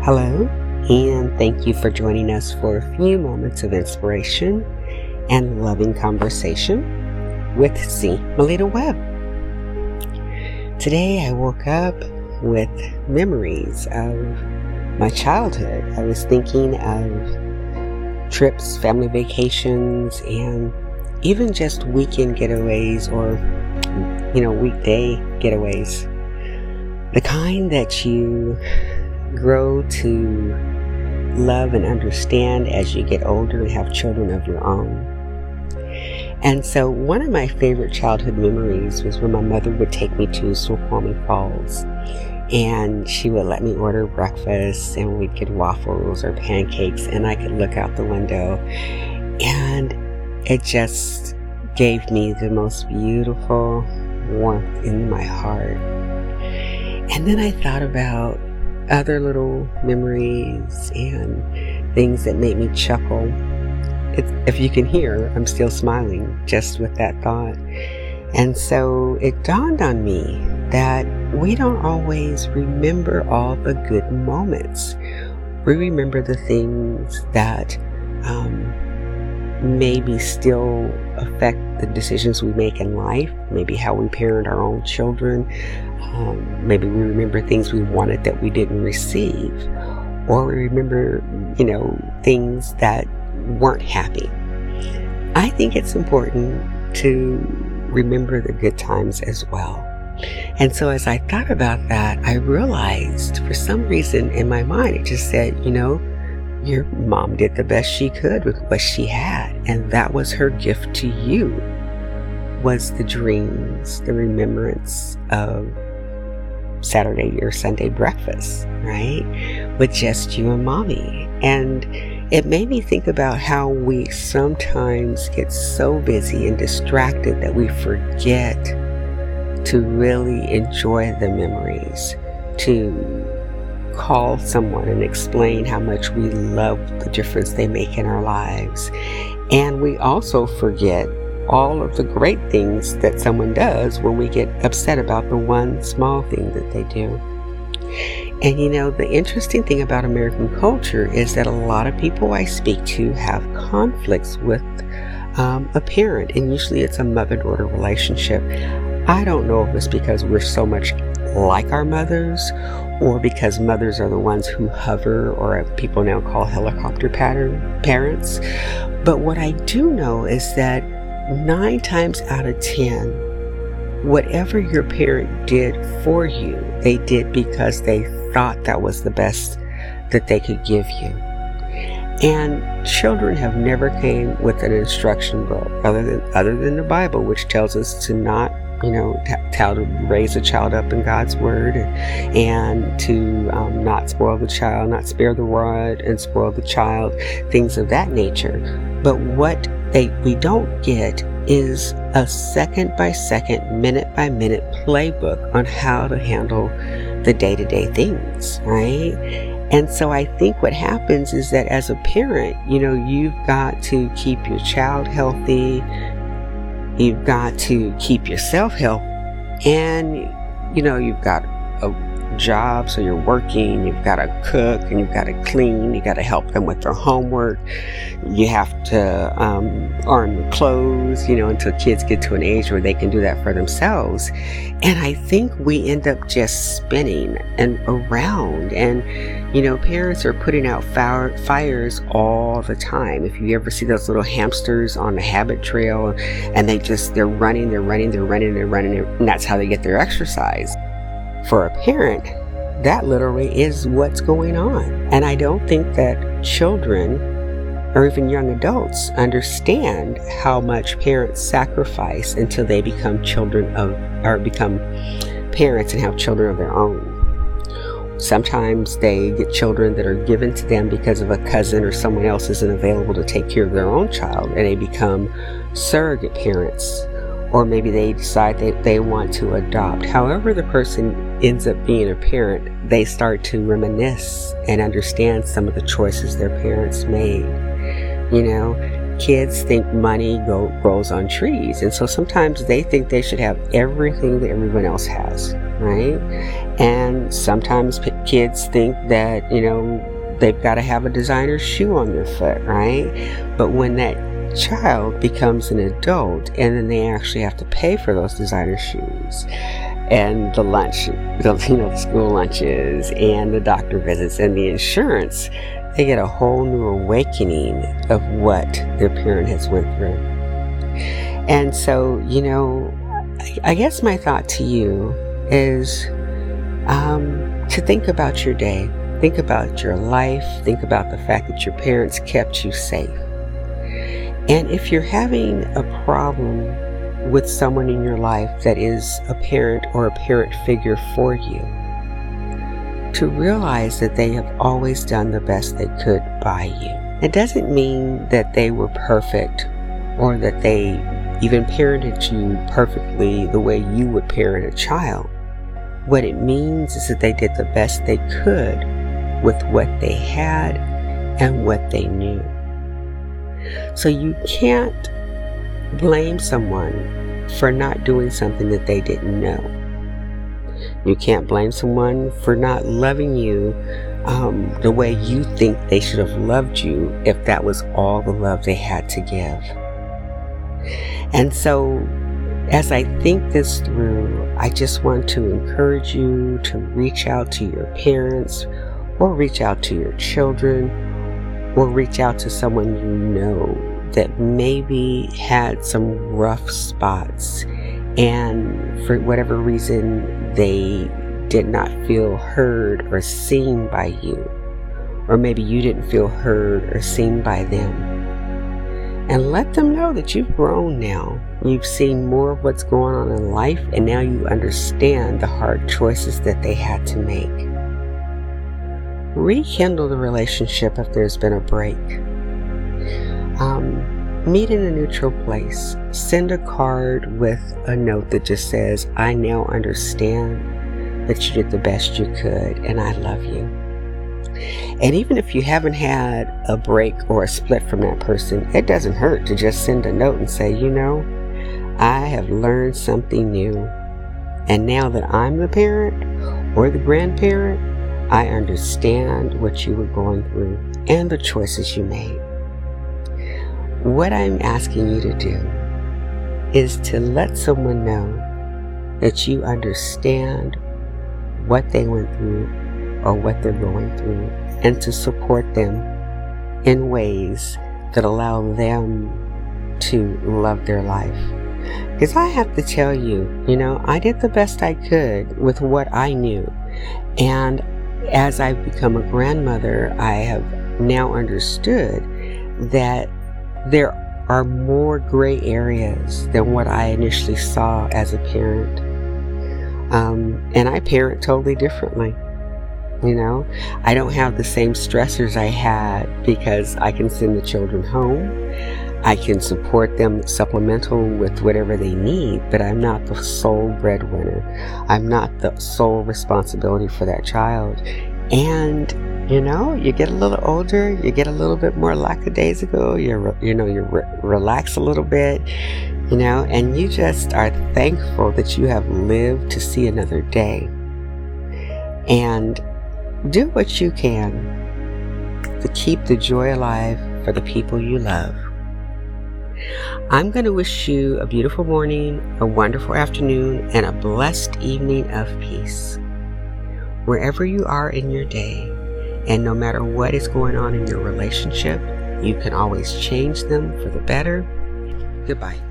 Hello, and thank you for joining us for a few moments of inspiration and loving conversation with C. Melita Webb. Today I woke up with memories of my childhood. I was thinking of trips, family vacations, and even just weekend getaways or, weekday getaways. The kind that you grow to love and understand as you get older and have children of your own. And so one of my favorite childhood memories was when my mother would take me to Snoqualmie Falls, and she would let me order breakfast, and we'd get waffles or pancakes, and I could look out the window, and it just gave me the most beautiful warmth in my heart. And then I thought about other little memories and things that made me chuckle. If you can hear, I'm still smiling just with that thought. And so it dawned on me that we don't always remember all the good moments. We remember the things that maybe still affect the decisions we make in life, maybe how we parent our own children. Maybe we remember things we wanted that we didn't receive, or we remember, things that weren't happy. I think it's important to remember the good times as well. And so as I thought about that, I realized for some reason in my mind, it just said, your mom did the best she could with what she had. And that was her gift to you, was the dreams, the remembrance of Saturday or Sunday breakfast, right? With just you and mommy. And it made me think about how we sometimes get so busy and distracted that we forget to really enjoy the memories, to call someone and explain how much we love the difference they make in our lives. And we also forget all of the great things that someone does when we get upset about the one small thing that they do. And the interesting thing about American culture is that a lot of people I speak to have conflicts with a parent, and usually it's a mother-daughter relationship. I don't know if it's because we're so much like our mothers, or because mothers are the ones who hover, or people now call helicopter parents. But what I do know is that 9 times out of 10, whatever your parent did for you, they did because they thought that was the best that they could give you. And children have never came with an instruction book other than the Bible, which tells us to not, how to raise a child up in God's word, and to not spoil the child, not spare the rod and spoil the child, things of that nature. But what we don't get is a second-by-second, minute-by-minute playbook on how to handle the day-to-day things, right? And so I think what happens is that as a parent, you've got to keep your child healthy, you've got to keep yourself healthy, and you've got a job, so you're working, you've got to cook, and you've got to clean, you got to help them with their homework, you have to earn clothes, until kids get to an age where they can do that for themselves. And I think we end up just spinning and around, and parents are putting out fires all the time. If you ever see those little hamsters on the habit trail, and they're running, and that's how they get their exercise. For a parent, that literally is what's going on. And I don't think that children or even young adults understand how much parents sacrifice until they become become parents and have children of their own. Sometimes they get children that are given to them because of a cousin or someone else isn't available to take care of their own child, and they become surrogate parents. Or maybe they decide that they want to adopt. However the person ends up being a parent, they start to reminisce and understand some of the choices their parents made. Kids think money grows on trees, and so sometimes they think they should have everything that everyone else has. right? And sometimes kids think that, they've got to have a designer shoe on their foot, right? But when that child becomes an adult and then they actually have to pay for those designer shoes and the lunch, the school lunches and the doctor visits and the insurance, they get a whole new awakening of what their parent has went through. And so, I guess my thought to you is to think about your day, think about your life, think about the fact that your parents kept you safe. And if you're having a problem with someone in your life that is a parent or a parent figure for you, to realize that they have always done the best they could by you. It doesn't mean that they were perfect or that they even parented you perfectly the way you would parent a child. What it means is that they did the best they could with what they had and what they knew. So you can't blame someone for not doing something that they didn't know. You can't blame someone for not loving you the way you think they should have loved you if that was all the love they had to give. And so, as I think this through, I just want to encourage you to reach out to your parents, or reach out to your children, or reach out to someone you know that maybe had some rough spots and for whatever reason they did not feel heard or seen by you, or maybe you didn't feel heard or seen by them. And let them know that you've grown now. You've seen more of what's going on in life, and now you understand the hard choices that they had to make. Rekindle the relationship if there's been a break. Meet in a neutral place. Send a card with a note that just says, I now understand that you did the best you could and I love you. And even if you haven't had a break or a split from that person, it doesn't hurt to just send a note and say, I have learned something new. And now that I'm the parent or the grandparent, I understand what you were going through and the choices you made. What I'm asking you to do is to let someone know that you understand what they went through or what they're going through, and to support them in ways that allow them to love their life. Because I have to tell you, I did the best I could with what I knew. And as I've become a grandmother, I have now understood that there are more gray areas than what I initially saw as a parent. And I parent totally differently. I don't have the same stressors I had because I can send the children home. I can support them supplemental with whatever they need, but I'm not the sole breadwinner. I'm not the sole responsibility for that child. And you get a little older, you get a little bit more lackadaisical, you relax a little bit, and you just are thankful that you have lived to see another day. And do what you can to keep the joy alive for the people you love. I'm going to wish you a beautiful morning, a wonderful afternoon, and a blessed evening of peace. Wherever you are in your day, and no matter what is going on in your relationship, you can always change them for the better. Goodbye.